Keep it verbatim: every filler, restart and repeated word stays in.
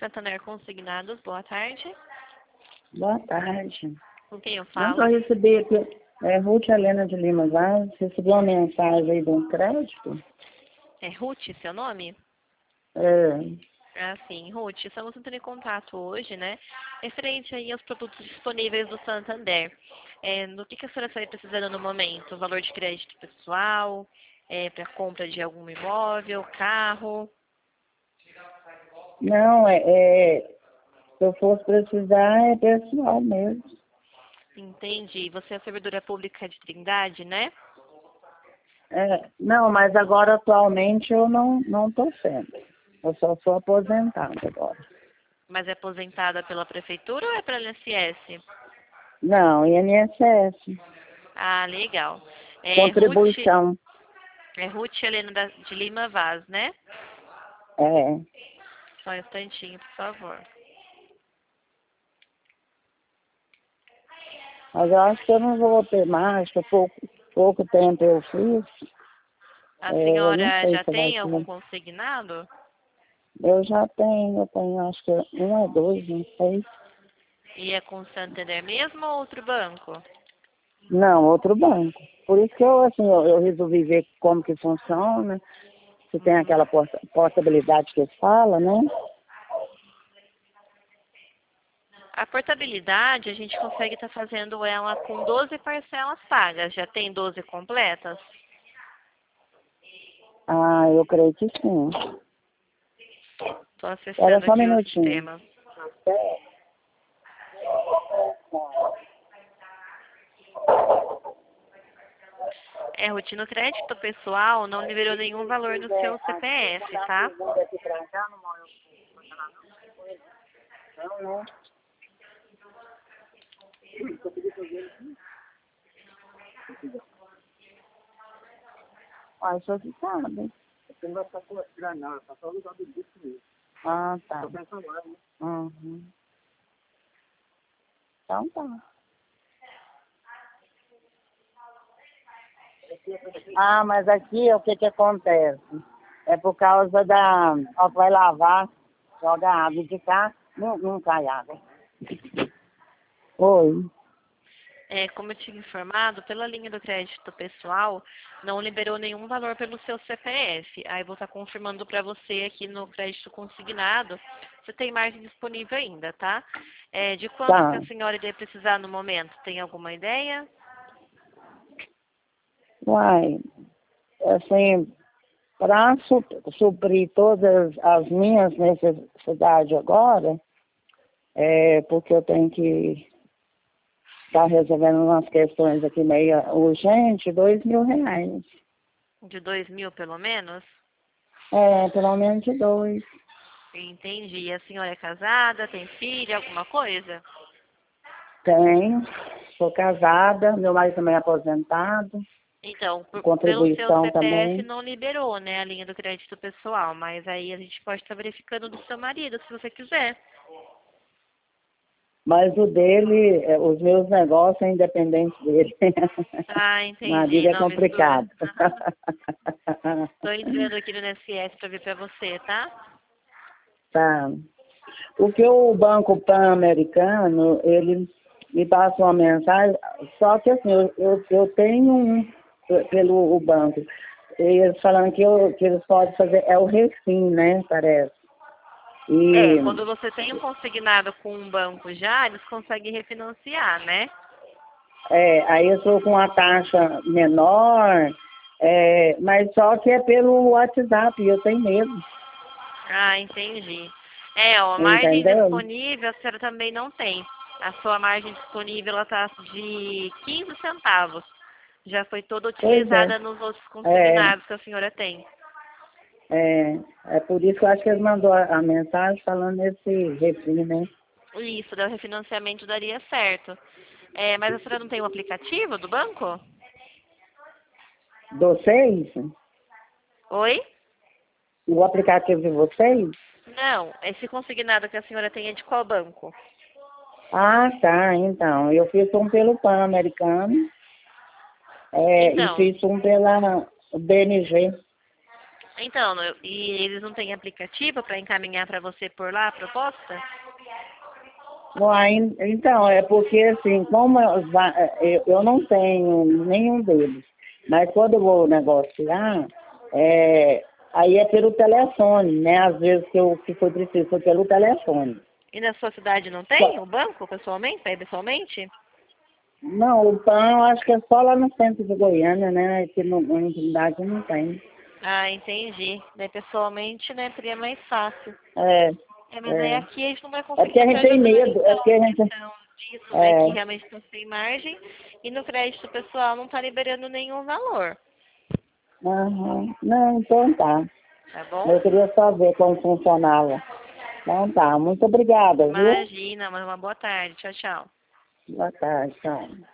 Santander Consignados, boa tarde. Boa tarde. Com quem eu Não, falo? eu recebi aqui, é Ruth Helena de Lima Vaz, recebi uma mensagem aí de um crédito. É Ruth, seu nome? É, Ah, sim, Ruth, estamos entrando em contato hoje, né? Referente aí aos produtos disponíveis do Santander. É, no que, que a senhora está precisando no momento? Valor de crédito pessoal, é, para compra de algum imóvel, carro? não, é, é, se eu fosse precisar, é pessoal mesmo. Entendi. Você é servidora pública de Trindade, né? É, não, mas agora atualmente eu não não estou sendo. Eu só sou aposentada agora. Mas é aposentada pela prefeitura ou é pela I N S S? Não, I N S S, Ah, legal. É Ruth, contribuição. é Ruth Helena da- de Lima Vaz, né? É, Só um instantinho, por favor. mas eu acho que eu não vou ter mais, que pouco, pouco tempo eu fiz. A É, eu não senhora sei já se vai tem algum ter. consignado? Eu já tenho, eu tenho acho que um ou dois, não sei. E é com o Santander mesmo ou outro banco? Não, outro banco. Por isso que eu, assim, eu, eu resolvi ver como que funciona, se tem Uhum. aquela porta- portabilidade que fala, né? A portabilidade, a gente consegue estar fazendo ela com doze parcelas pagas. Já tem doze completas? Ah, eu creio que sim. Estou Era acessando só um aqui o minutinho. sistema. É, rotina crédito pessoal não liberou nenhum valor no seu C P F, tá? Não, não. Ah, isso aqui sabe. Você não vai ficar tirar nada, tá só no lugar do disco mesmo. Ah, tá. Tô pensando lá, né? Uhum. Então tá. Ah, mas aqui o que que acontece? É por causa da... Ó, vai lavar, joga água de cá, não, não cai água. Oi. É, como eu tinha informado, pela linha do crédito pessoal, não liberou nenhum valor pelo seu C P F. Aí vou estar confirmando para você aqui no crédito consignado, você tem margem disponível ainda, tá? É, de quanto que Tá. a senhora iria precisar no momento? Tem alguma ideia? Uai, assim, para suprir todas as minhas necessidades agora, é porque eu tenho que estar resolvendo umas questões aqui meio urgente, dois mil reais. De dois mil, pelo menos? É, pelo menos de dois. Entendi. A senhora é casada, tem filha, alguma coisa? Tenho, sou casada, meu marido também é aposentado, Então, por- pelo seu contribuição C P F também. não liberou, né, a linha do crédito pessoal, mas aí a gente pode estar verificando do seu marido, se você quiser. Mas o dele, é, os meus negócios são independentes dele. Ah, Marido entendi. é Não mistura. complicado. Estou entrando aqui no I N S S para ver para você, tá? Tá. O que o Banco Pan-Americano, ele me passa uma mensagem, só que assim, eu, eu, eu tenho um pe- pelo o banco. E eles falando que, eu, que eles podem fazer, é o refim, né, parece. É, E quando você tem um consignado com um banco já, eles conseguem refinanciar, né? é, aí eu estou com uma taxa menor, é, mas só que é pelo WhatsApp, e eu tenho medo, Ah, entendi. É, ó, a margem entendeu? disponível a senhora também não tem. A sua margem disponível ela tá de quinze centavos. Já foi toda Pois é, utilizada nos outros é, consignados que a senhora tem. é, é por isso que eu acho que eles mandou a, a mensagem falando nesse refim, né? Isso, daí o refinanciamento daria certo. É, mas a senhora não tem um aplicativo do banco? De vocês? Oi? O aplicativo de vocês? Não, esse consignado que a senhora tem é de qual banco? Ah, tá, então. Eu fiz um pelo Pan-Americano é, e Então, fiz um pela B N G. Então, eu- e eles não têm aplicativo para encaminhar para você por lá a proposta? Uai, então, é porque assim, como eu, va- eu eu não tenho nenhum deles, mas quando eu vou negociar, é, aí é pelo telefone, né? Às vezes que, eu, que foi preciso, foi pelo telefone. E na sua cidade não tem o banco pessoalmente, para ir pessoalmente? Não, o pão eu acho que é só lá no centro de Goiânia, né? Aqui no, na cidade não tem. Ah, entendi. Daí pessoalmente, né, seria mais fácil. É, É, mas aí é. aqui a gente não vai É porque conseguir a te gente tem ajudar, medo, é então. porque a A gente. questão disso é que É, realmente não tem margem e no crédito pessoal não está liberando nenhum valor, aham. Não, então tá. tá bom? Eu queria só ver como funcionava. Então tá, muito obrigada, viu? Imagina, mas uma boa tarde. Tchau, tchau. Boa tarde, tchau.